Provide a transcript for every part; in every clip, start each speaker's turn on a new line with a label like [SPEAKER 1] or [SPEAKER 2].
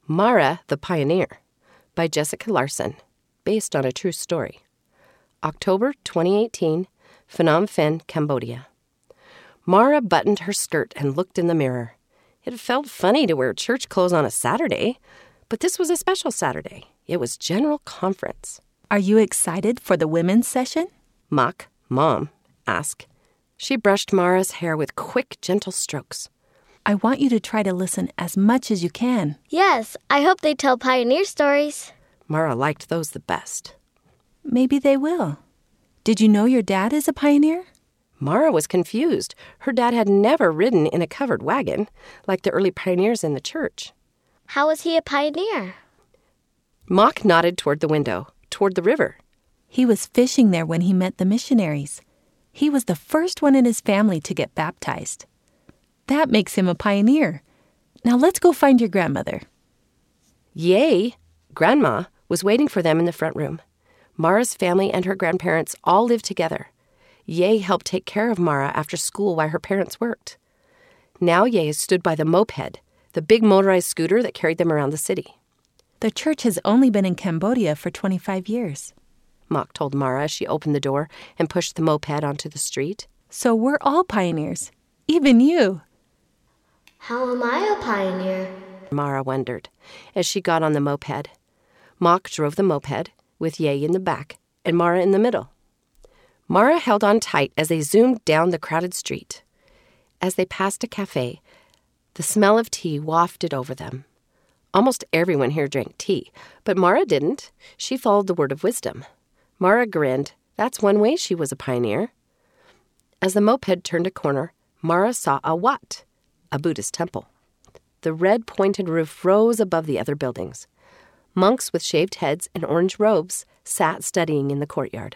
[SPEAKER 1] Mara the Pioneer by Jessica Larson, based on a true story. October 2018, Phnom Penh, Cambodia. Mara buttoned her skirt and looked in the mirror. It felt funny to wear church clothes on a Saturday, but this was a special Saturday. It was General Conference.
[SPEAKER 2] Are you excited for the women's session?
[SPEAKER 1] Mak, Mom, asked. She brushed Mara's hair with quick, gentle strokes.
[SPEAKER 2] I want you to try to listen as much as you can.
[SPEAKER 3] Yes, I hope they tell pioneer stories.
[SPEAKER 1] Mara liked those the best.
[SPEAKER 2] Maybe they will. Did you know your dad is a pioneer?
[SPEAKER 1] Mara was confused. Her dad had never ridden in a covered wagon, like the early pioneers in the church.
[SPEAKER 3] How was he a pioneer?
[SPEAKER 1] Mak nodded toward the window, toward the river.
[SPEAKER 2] He was fishing there when he met the missionaries. He was the first one in his family to get baptized. That makes him a pioneer. Now let's go find your grandmother.
[SPEAKER 1] Yay! Grandma was waiting for them in the front room. Mara's family and her grandparents all lived together. Ye helped take care of Mara after school while her parents worked. Now Ye stood by the moped, the big motorized scooter that carried them around the city.
[SPEAKER 2] The church has only been in Cambodia for 25 years.
[SPEAKER 1] Mak told Mara as she opened the door and pushed the moped onto the street.
[SPEAKER 2] So we're all pioneers, even you.
[SPEAKER 3] How am I a pioneer?
[SPEAKER 1] Mara wondered as she got on the moped. Mak drove the moped, with Ye in the back and Mara in the middle. Mara held on tight as they zoomed down the crowded street. As they passed a cafe, the smell of tea wafted over them. Almost everyone here drank tea, but Mara didn't. She followed the word of wisdom. Mara grinned. That's one way she was a pioneer. As the moped turned a corner, Mara saw a wat, a Buddhist temple. The red pointed roof rose above the other buildings. Monks with shaved heads and orange robes sat studying in the courtyard.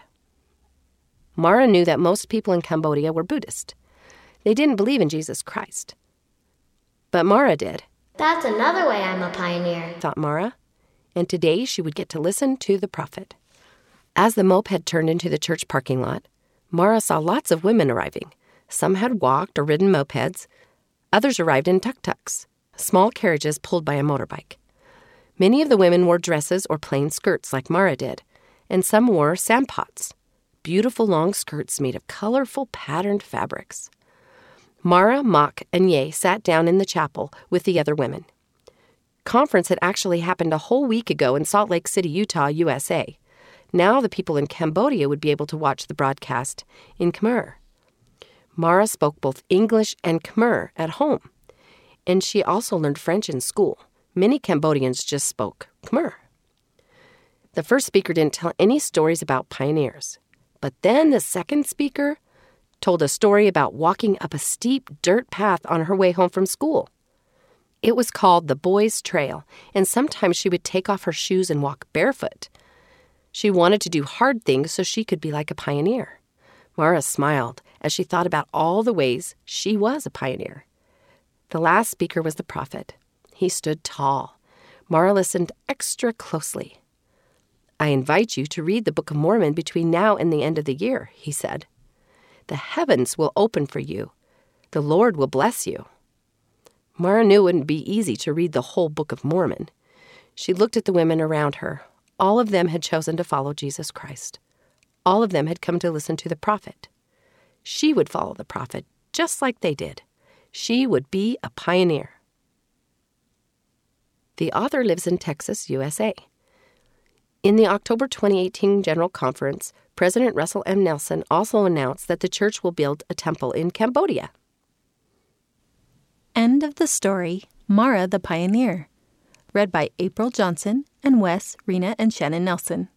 [SPEAKER 1] Mara knew that most people in Cambodia were Buddhist. They didn't believe in Jesus Christ. But Mara did.
[SPEAKER 3] That's another way I'm a pioneer,
[SPEAKER 1] thought Mara. And today she would get to listen to the prophet. As the moped turned into the church parking lot, Mara saw lots of women arriving. Some had walked or ridden mopeds. Others arrived in tuk-tuks, small carriages pulled by a motorbike. Many of the women wore dresses or plain skirts like Mara did, and some wore sampots, beautiful long skirts made of colorful patterned fabrics. Mara, Mak, and Ye sat down in the chapel with the other women. Conference had actually happened a whole week ago in Salt Lake City, Utah, USA. Now the people in Cambodia would be able to watch the broadcast in Khmer. Mara spoke both English and Khmer at home, and she also learned French in school. Many Cambodians just spoke Khmer. The first speaker didn't tell any stories about pioneers, but then the second speaker told a story about walking up a steep dirt path on her way home from school. It was called the Boys' Trail, and sometimes she would take off her shoes and walk barefoot. She wanted to do hard things so she could be like a pioneer. Mara smiled as she thought about all the ways she was a pioneer. The last speaker was the prophet. He stood tall. Mara listened extra closely. I invite you to read the Book of Mormon between now and the end of the year, he said. The heavens will open for you. The Lord will bless you. Mara knew it wouldn't be easy to read the whole Book of Mormon. She looked at the women around her. All of them had chosen to follow Jesus Christ. All of them had come to listen to the prophet. She would follow the prophet just like they did. She would be a pioneer. The author lives in Texas, USA. In the October 2018 General Conference, President Russell M. Nelson also announced that the church will build a temple in Cambodia.
[SPEAKER 2] End of the story, Mara the Pioneer. Read by April Johnson and Wes, Rena, and Shannon Nelson.